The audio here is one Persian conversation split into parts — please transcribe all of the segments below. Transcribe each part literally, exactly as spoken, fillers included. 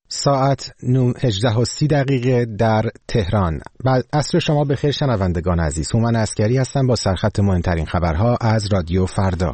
ساعت هجده و سی دقیقه در تهران. بعد عصر شما بخیر شنوندگان عزیز. هومن عسکری هستم با سرخط مهمترین خبرها از رادیو فردا.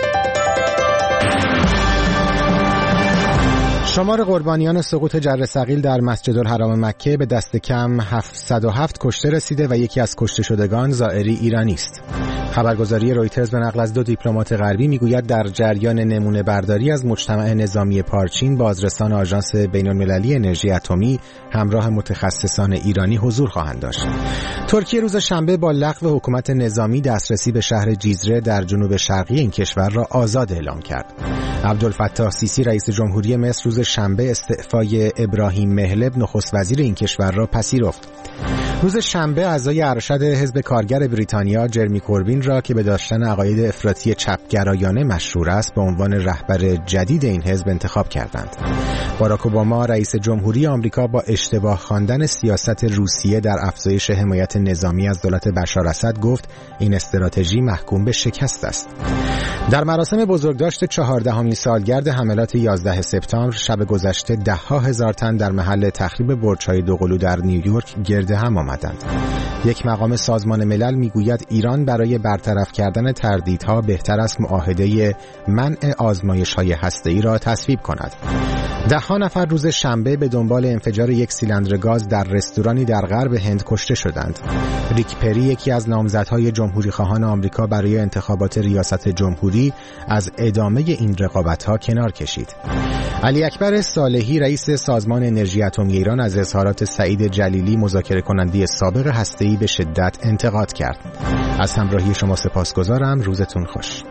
شمار قربانیان سقوط جره ثقیل در مسجدالحرام مکه به دست کم هفتصد و هفت کشته رسیده و یکی از کشته شدگان زائری ایرانی است. خبرگزاری رویترز به نقل از دو دیپلمات غربی میگوید در جریان نمونه برداری از مجتمع نظامی پارچین بازرسان آژانس بین‌المللی انرژی اتمی همراه متخصصان ایرانی حضور خواهند داشت. ترکیه روز شنبه با لغو حکومت نظامی دسترسی به شهر جیزره در جنوب شرقی این کشور را آزاد اعلام کرد. عبدالفتاح سیسی رئیس جمهوری مصر روز شنبه استعفای ابراهیم محلب نخست وزیر این کشور را پذیرفت. روز شنبه اعضای ارشد حزب کارگر بریتانیا جرمی کوربین را که به داشتن عقاید افراطی چپگرایانه مشهور است به عنوان رهبر جدید این حزب انتخاب کردند. باراک اوباما رئیس جمهوری آمریکا با اشتباه خواندن سیاست روسیه در افزایش حمایت نظامی از دولت بشار اسد گفت این استراتژی محکوم به شکست است. در مراسم بزرگداشت چهاردهمین سالگرد حملات یازده سپتامبر شب گذشته ده ها هزار تن در محل تخریب برج‌های دوقلو در نیویورک گرد هم آمدند. یک مقام سازمان ملل میگوید ایران برای برطرف کردن تردیدها بهتر است معاهده منع آزمایش‌های هسته‌ای را تصویب کند. ده ها نفر روز شنبه به دنبال انفجار یک سیلندر گاز در رستورانی در غرب هند کشته شدند. ریک پری یکی از نامزدهای جمهوری‌خواهان آمریکا برای انتخابات ریاست جمهوری از ادامه این رقابت‌ها کنار کشید. علی اکبر صالحی رئیس سازمان انرژی اتمی ایران از اظهارات سعید جلیلی مذاکره کننده سابق هسته‌ای به شدت انتقاد کرد. از همراهی شما سپاسگزارم. روزتون خوش.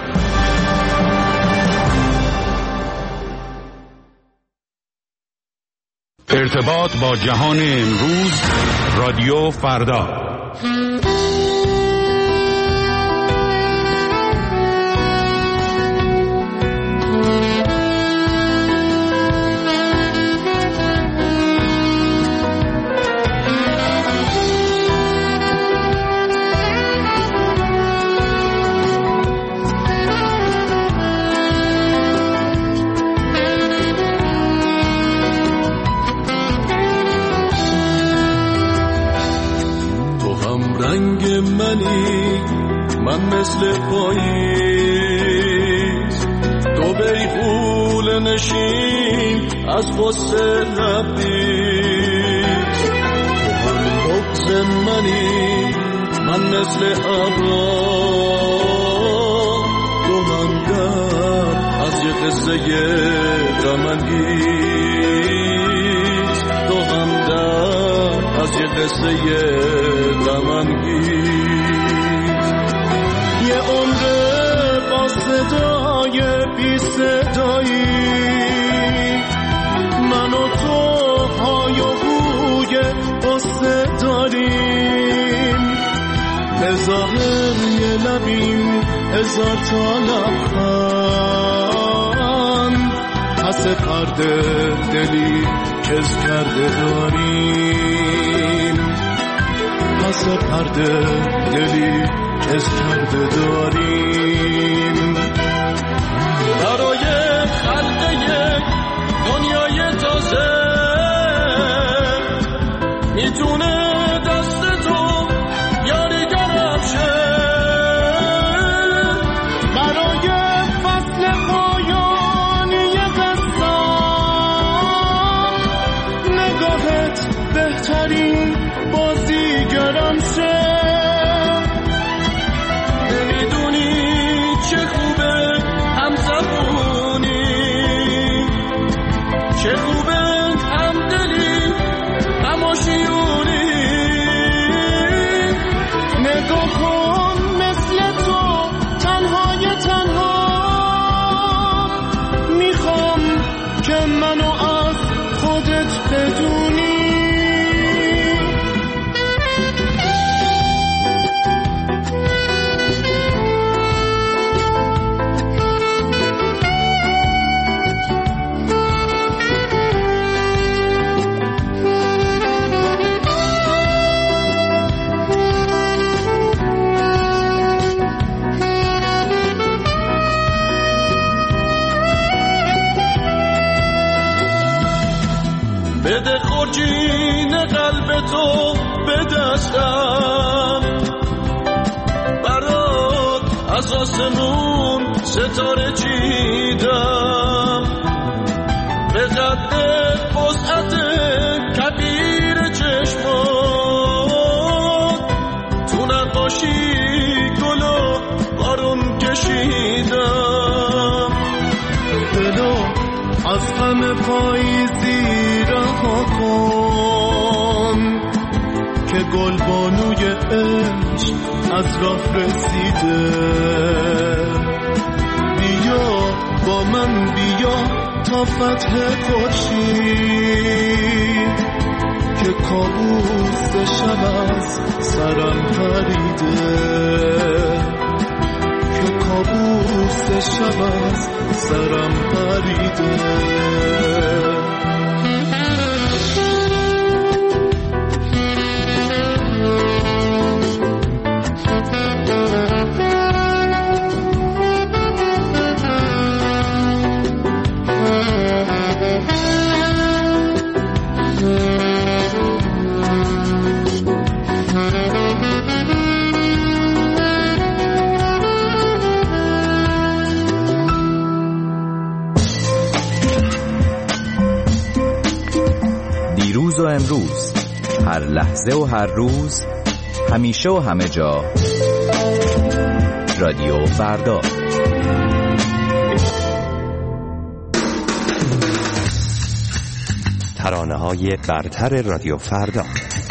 ارتباط با جهان امروز، رادیو فردا. من مثل پاییز تو بیغول نشین از غصه لبریز تو هم بغض منی من مثل ابرام تو هم در از یه قصه غم‌انگیز تو هم در از یه قصه غم‌انگیز یه عمره با صدای بی صدایی من و تو های و بوی قصه داریم به ظاهر یه لبیم هزار تا لبخند پس پرده دلی کز کرده داریم پس پرده دلی کز کرده داریم برای خلق یک دنیای تازه میتونه دست تو یاریگرم شه برای فصل پایانی قصه‌ام نگاهت بهترین بازیگرم شه چه خوبه همدلی هماشیونی نگاه کن مثل تو تنهای تنها میخوام که منو از خودت بدونی بده خورجین قلب تو به دستم، برات از آسمون ستاره چیدم، به قد وسعت کبیر چشمات تو نقاشی گل و بارون کشیدم. دلو از غم پاییزی رها کن که گل بانوی عشق از راه رسیده. بیا با من بیا تا فتح خورشید که کابوس شب از سرم پریده، که کابوس شب از سرم پریده. دیروز و امروز، هر لحظه و هر روز، همیشه و همه جا، رادیو فردا. ترانه‌های برتر رادیو فردا.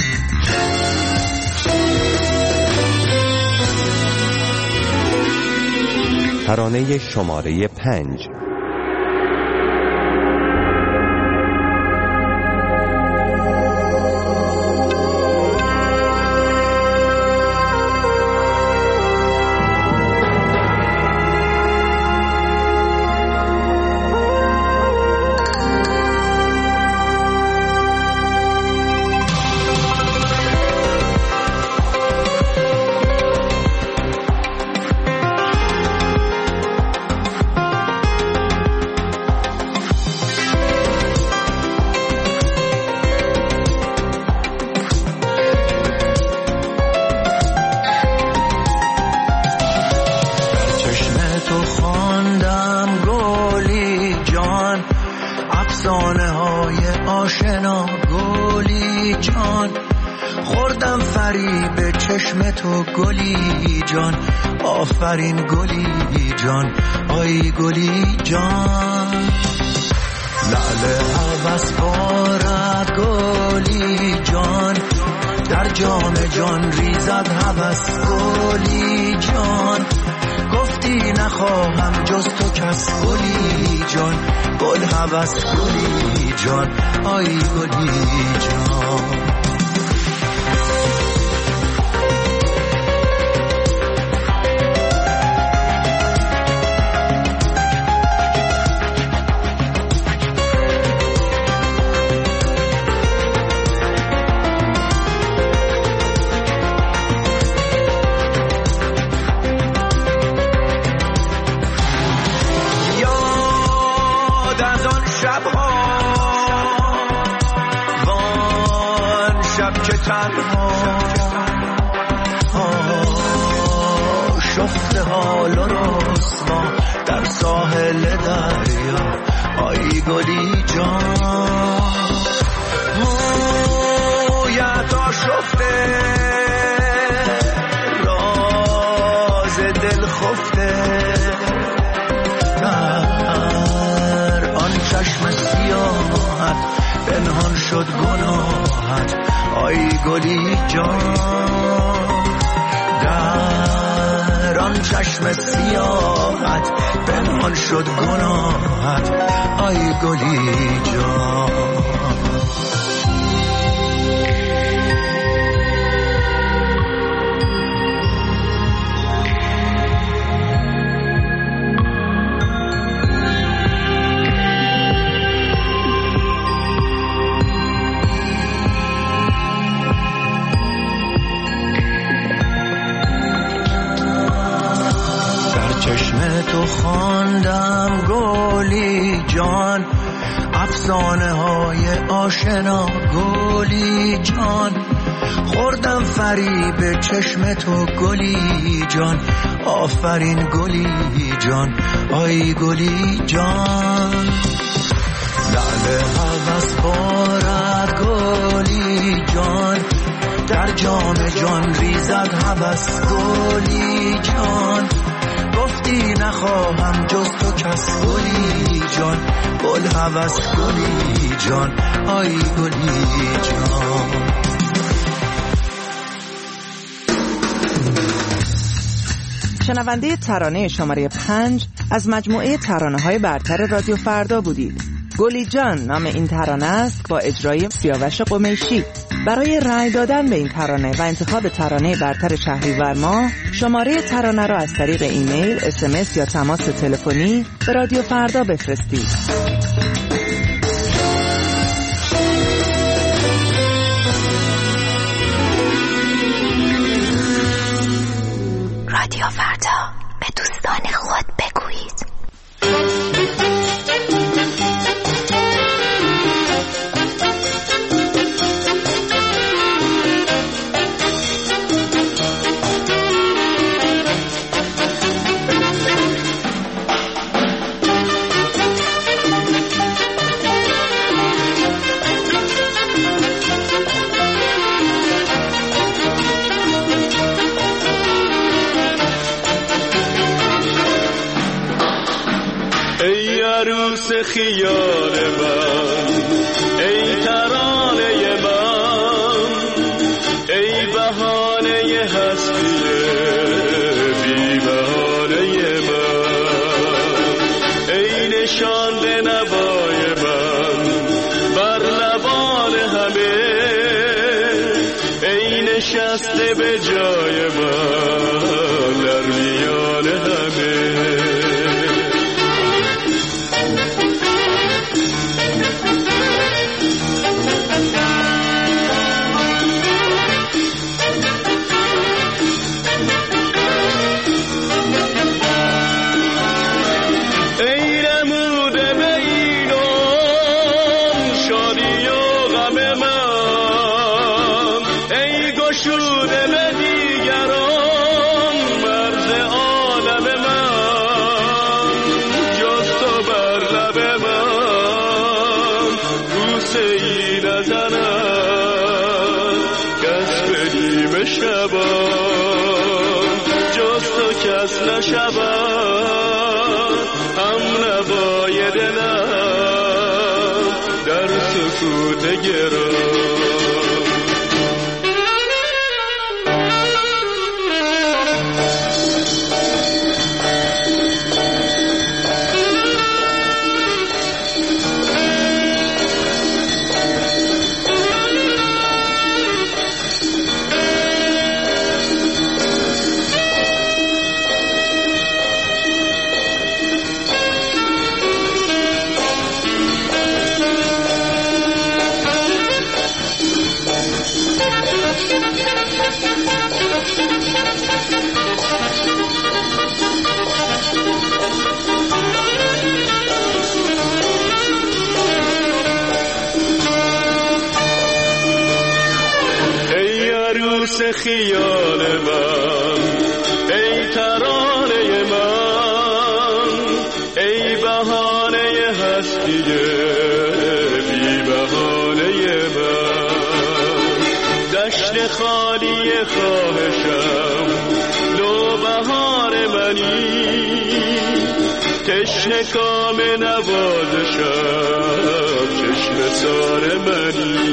ترانه شماره پنج. تو گلی جان، آفرین گلی جان، آی گلی جان. لعل عوض بارد گلی جان، در جام جان ریزد هوس گلی جان. گفتی نخواهم جز تو کس گلی جان، گل هوس گلی جان، آی گلی جان. شفته حال و رسوا در ساحل دریا، آی گلی جان. مویت آشفته راز دل خفته، در آن چشم سیاحت پنهان شد گناهت، آی گلی جان. در آن چشم سیاحت پنهان شد گناهت، آی گلی جان. تو خواندم گلی جان، افسانه های آشنا گلی جان، خوردم فریب چشم تو گلی جان، آفرین گلی جان، آی گلی جان. لعل هوس بارد گلی جان، در جام جان ریزد هوس گلی جان، گفتی نخواهم جز تو کس گلی جان، گل هوس گلی جان، آی گلی جان. شنونده ترانه شماره پنج از مجموعه ترانه‌های برتر رادیو فردا بودید. گلی جان نام این ترانه است با اجرای سیاوش قمیشی. برای رأی دادن به این ترانه و انتخاب ترانه برتر شهریور ماه شماره ترانه را از طریق ایمیل، اس ام اس یا تماس تلفنی به رادیو فردا بفرستید. رادیو فردا، به دوستان خود بگویید. عروس خیال من، ای ترانه من، ای بهانه هستی بی بهانه من، ای نشانده نوای من بر لبان همه، ای نشسته به جای من در میان همه. کس نشود هم نوای دلم در سکوت گرام. خیال من، ای ترانه من، ای بهانه هستی بی بهانه من، دشت خالی خواهشم نوبهار منی، تشنه کام نوازشم چشم سار منی.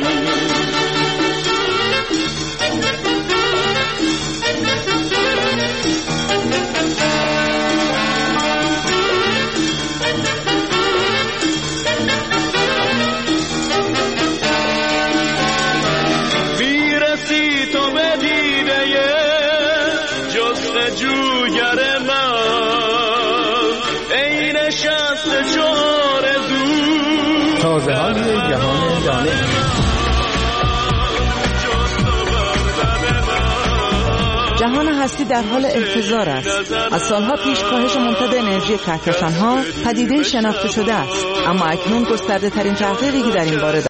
تازه های جهان دانش. جهان هستی در حال احتضار است. از سالها پیش کاهش ممتد انرژی کهکشان‌ها پدیده شناخته شده است، اما اکنون گسترده ترین تحقیقی که در این باره